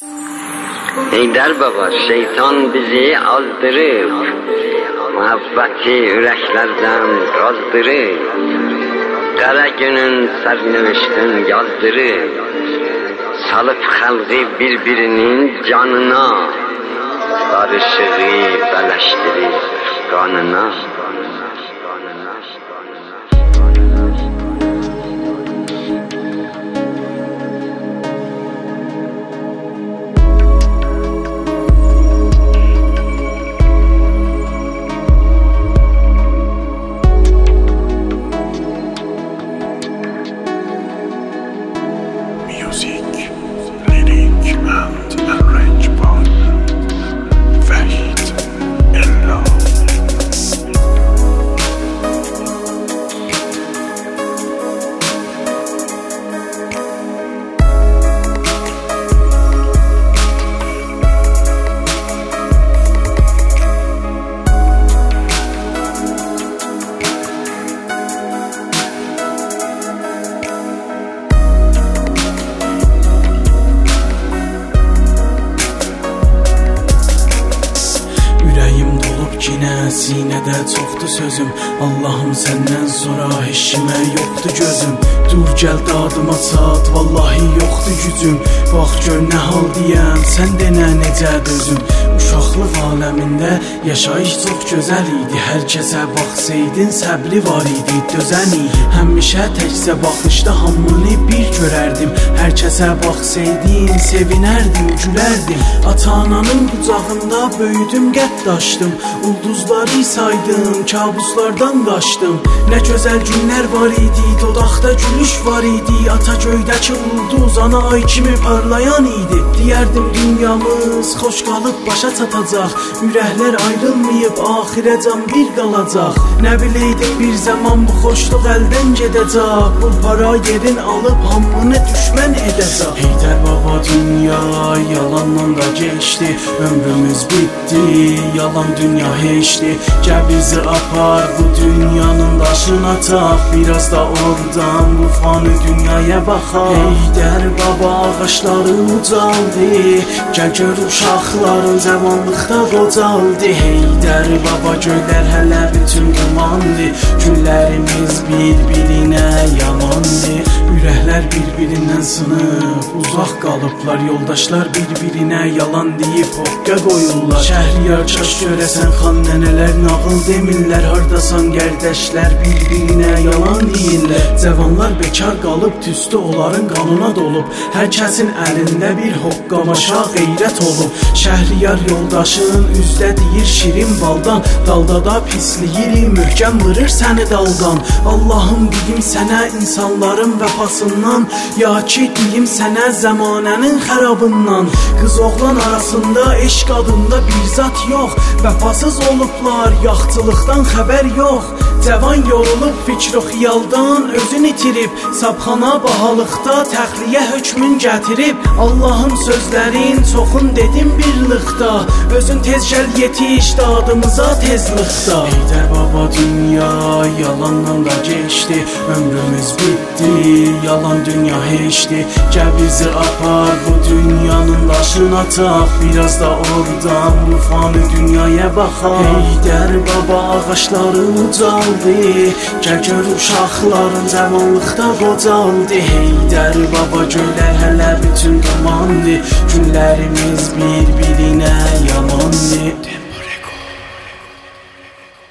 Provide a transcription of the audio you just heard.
Heydər baba, şeytan bizi azdırıb, muhabbeti yüreklerden kazdırıb, qara günün sərnöviştin yazdırıb, salıp xalqı birbirinin canına, barışığı bələşdirib qanına. Music, lyric and arrangement, Vahid Ella. Sinədə çoxdur sözüm, Allahım səndən sonra heç kimə yoxdur gözüm. Dur gəl dadıma çat, vallahi yoxdur gücüm. Bax gör nə hal deyəm, sən denə necə dözüm. Uşaqlıq aləmində yaşayış çox gözəl idi. Hər kəsə baxsaydın səbri var idi, dözən idi. Həmişə təkcə baxışda hamını bir görərdim. Hər kəsə baxsaydın sevinərdim, gülərdim. Ata-ananın qucağında böyüdüm, qəddaşdım. Ulduzları saydım, kabuslardan qaçdım. Nə gözəl günlər var idi, dodaqda gülüş var idi. Ata göydəki ulduz ana ay kimi parlayan idi. Deyərdim dünyamız xoş qalıb başa çatacaq. Ürəklər ayrılmayıb axirəcən bir qalacaq. Nə biləydim bir zaman bu xoşluq əldən gedəcək. Bu para yerin alıb hamını düşmən edəcək. Heydər baba dünya yalanla da geçdi. Ömrümüz bitdi, yalan dünya heçdi. Gəl bizi apar bu dünyanın daşına çaq. Biraz da oradan bu fani dünyaya baxaq. Heydər baba ağaçları ucaldı. Gəl gör uşaqların cavanlıqda qocaldı. Heydər baba göylər hələ bütün dumandı. Günlərimiz bir-birinə yamandı. Ürəklər bir-birindən sınıb uzaq qalıblar. Yoldaşlar bir-birinə yalan deyib hoqqa qoyurlar. Şəhriyar kaş görəsən xan nənələr nağıl demirlər. Hardasan qərdəşlər bir-birinə yalan deyirlər. Cavanlar bekar qalıb tüstü onların qanına dolub. Hər kəsin əlində bir hoqqamaşa qeyrət olub. Şəhriyar yoldaşın üzdə deyir şirin baldan. Dalda da pisliyir möhkəm vırır səni daldan. Allahım deyim sənə insanların vəfasından. Ya ki deyim sənə zəmanənin xərabından. Qız oğlan arasında eşq adında bir zat yox. Vəfasız olublar, yaxçılıqdan xəbər yox. Cavan yorulub fikr-o xiyaldan özün itirib. Sabxana bahalıqda təxliyə hökmün gətirib. Allahım sözlərin çoxun dedim bir lıqda. Özün tez gəl yetiş dadımıza tezlıqda. Heydər baba dünya yalanla da geçdi. Ömrümüz bitdi, yalan dünya heçdi. Gəl bizi apar bu dünyanın daşına çaq. Biraz da oradan bu fani dünyaya baxaq. Heydər baba ağaçları ucaldı. Gəl gör uşaqların cavanlıqda qocaldı. Heydər baba göylər hələ bütün dumandı. Günlərimiz bir-birinə